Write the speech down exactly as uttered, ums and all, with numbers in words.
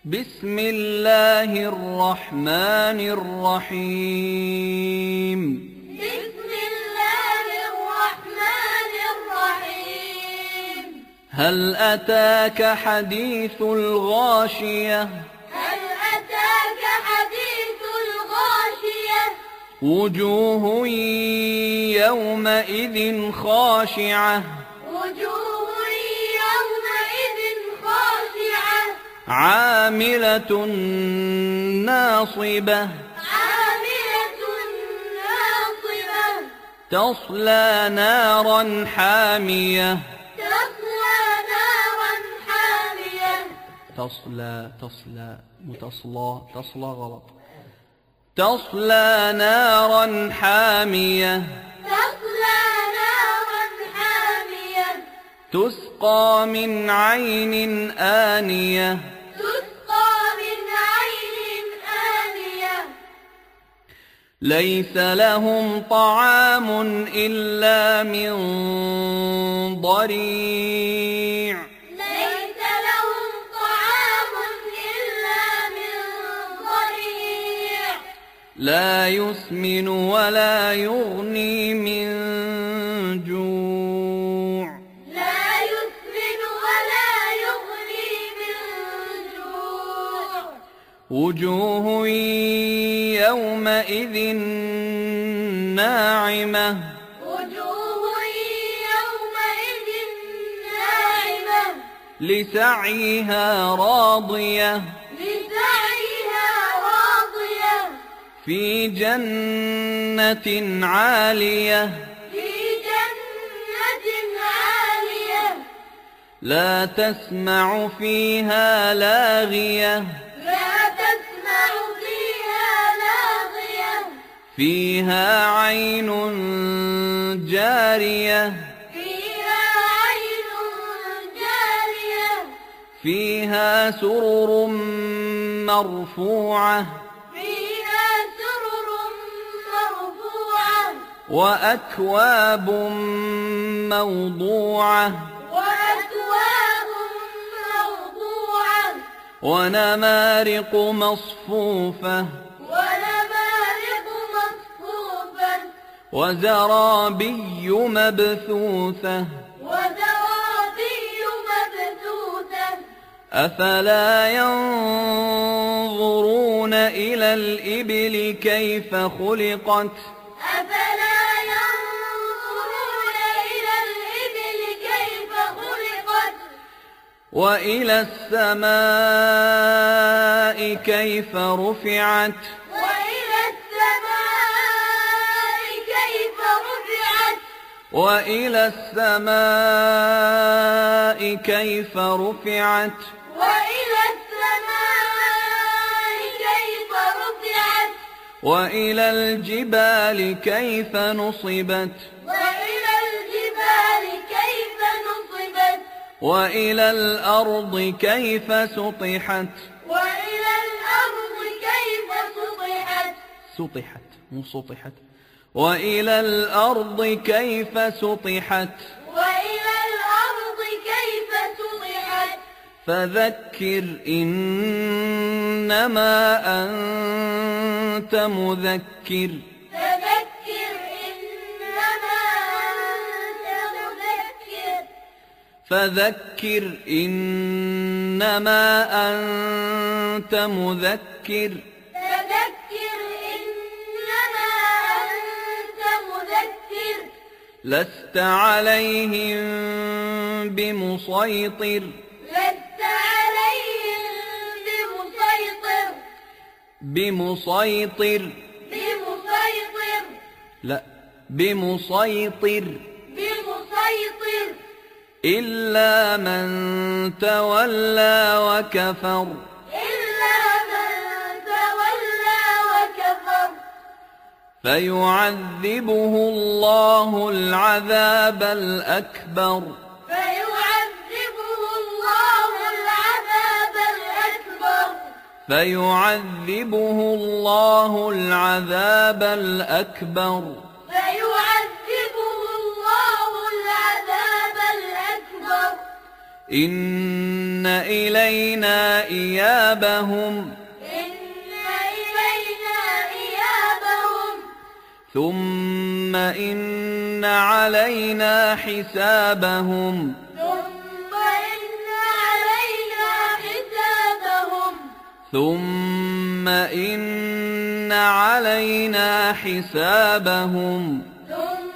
بسم الله الرحمن الرحيم بسم الله الرحمن الرحيم هل أتاك حديث الغاشية هل أتاك حديث الغاشية وجوه يومئذ خاشعة وجوه يومئذ خاشعة عاملة ناصبة عاملة ناصبة تصلى نارا حامية تصلى نارا حامية تصلى تصلى متصلى تصلى غلط تصلى نارا حامية تصلى نارا حامية تسقى من عين آنية تسقى من عين آنية ليس لهم طعام إلا من ضريع ليس لهم طعام إلا من ضريع لا يسمن ولا يغني من جوع لا يسمن ولا يغني من جوع وجوه يومئذ ناعمة وجوه يومئذ ناعمة لسعيها راضية لسعيها راضية في جنة عالية في جنة عالية لا تسمع فيها لاغية لا تسمع فيها لاغية فيها عين جارية فيها عين جارية فيها سرر مرفوعة فيها سرر مرفوعة وأكواب موضوعة وأكواب موضوعة ونمارق مصفوفة ونمارق مصفوفة وزرابي مبثوثة وزرابي مبثوثة أفلا ينظرون إلى الإبل كيف خلقت أفلا ينظرون إلى الإبل كيف خلقت وإلى السماء كيف رفعت وإلى السماء كيف رفعت وإلى السماء كيف رفعت وإلى السماء كيف رفعت وإلى الجبال كيف نصبت وإلى الجبال كيف نصبت وإلى الأرض كيف سطحت وإلى الأرض كيف سطحت سطحت مو سطحت وإلى الأرض كيف سطحت وإلى الأرض كيف سطحت فذكر إنما أنت مذكر فذكر إنما أنت مذكر فذكر إنما أنت مذكر فذكر إنما أنت مذكر لست عليهم بمسيطر لست عليهم بمسيطر بمسيطر بمسيطر لا بمسيطر بمسيطر إلا من تولى وكفر إلا من تولى وكفر فيعذبه الله العذاب الأكبر فيعذبه الله العذاب الأكبر فيعذبه الله العذاب الأكبر فيعذبه الله العذاب الأكبر إن إلينا إيابهم إن إلينا إيابهم ثم إن علينا حسابهم ثم إن علينا حسابهم ثم إن علينا حسابهم ثم